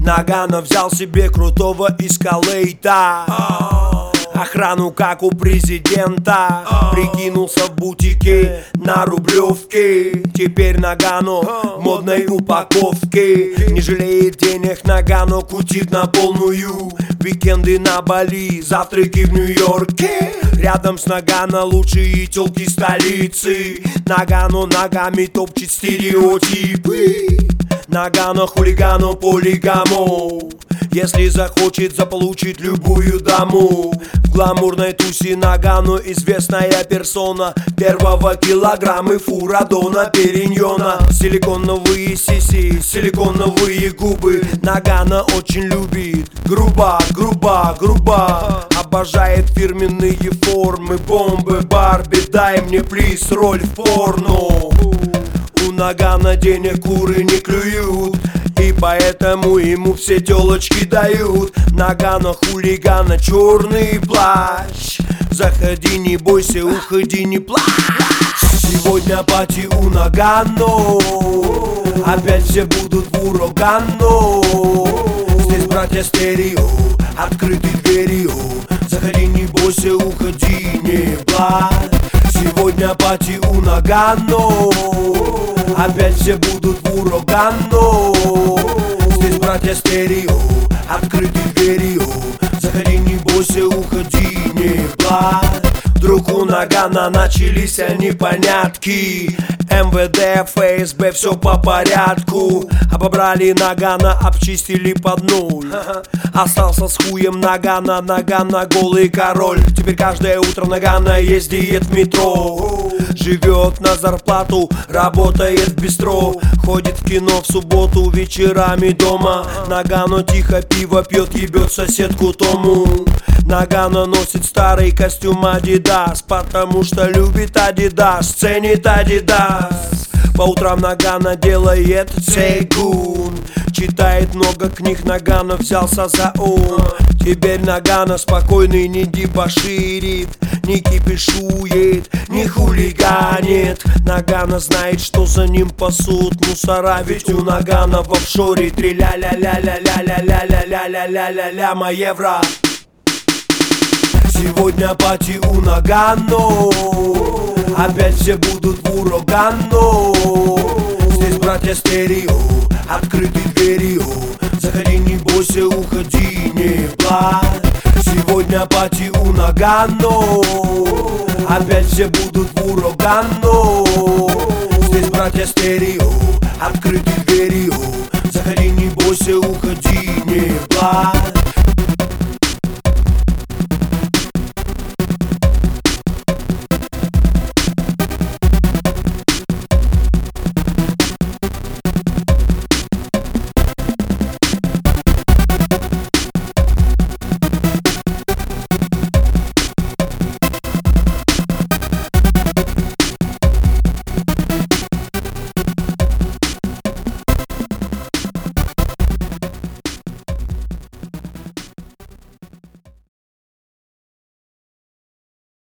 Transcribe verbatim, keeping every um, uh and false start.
Нагано взял себе крутого эскалейта, охрану как у президента. Прикинулся в бутике на Рублевке. Теперь Нагано в модной упаковке. Не жалеет денег, Нагано кутит на полную. Уикенды на Бали, завтраки в Нью-Йорке. Рядом с Нагано лучшие тёлки столицы. Нагано ногами топчет стереотипы. Нагано хулигану полигаму. Если захочет, заполучит любую даму. В гламурной тусе Нагано известная персона. Первого килограмма фура Дона Периньона. Силиконовые сиси, силиконовые губы. Нагано очень любит грубо, грубо, грубо. Обожает фирменные формы, бомбы, Барби. Дай мне, плиз, роль в порно. У Нагано денег куры не клюют, и поэтому ему все телочки дают. Нагано хулигана черный плащ. Заходи, не бойся, уходи, не плачь. Сегодня пати у Нагано. Опять все будут в урагано. Здесь братья стерео, открыты двери. Заходи, не бойся, уходи, не плачь. Сегодня пати у Нагано. Опять все будут в урагано. Здесь братья стерео, открыты двери. Заходи, не бойся, уходи, не плачь. Вдруг у Нагано начались непонятки. эм вэ дэ, эф эс бэ, все по порядку. Обобрали Нагано, обчистили под нуль. Остался с хуем Нагано, Нагано голый король. Теперь каждое утро Нагано ездит в метро. Живет на зарплату, работает в бистро. Ходит в кино в субботу, вечерами дома. Нагано тихо пиво пьет, ебет соседку Тому. Нагано носит старый костюм Адидас, потому что любит Адидас, ценит Адидас. По утрам Нагано делает цейгун. Читает много книг, Нагано взялся за ум. Теперь Нагано спокойный, не дебоширит, не кипишует, не хулиганит. Нагано знает, что за ним пасут мусора, ведь у Нагано в офшоре три ля-ля-ля-ля-ля-ля-ля-ля-ля-ля-ля-ля-ля-ля-ля евро. Сегодня пати у Нагано. Опять все будут в урагано. Здесь братья стерео, открыты двери. Заходи, не бойся, уходи, не плачь. Сегодня пати у Нагано. Опять все будут в урагано. Здесь братья стерео, открыты двери. Заходи, не бойся, уходи, не плачь.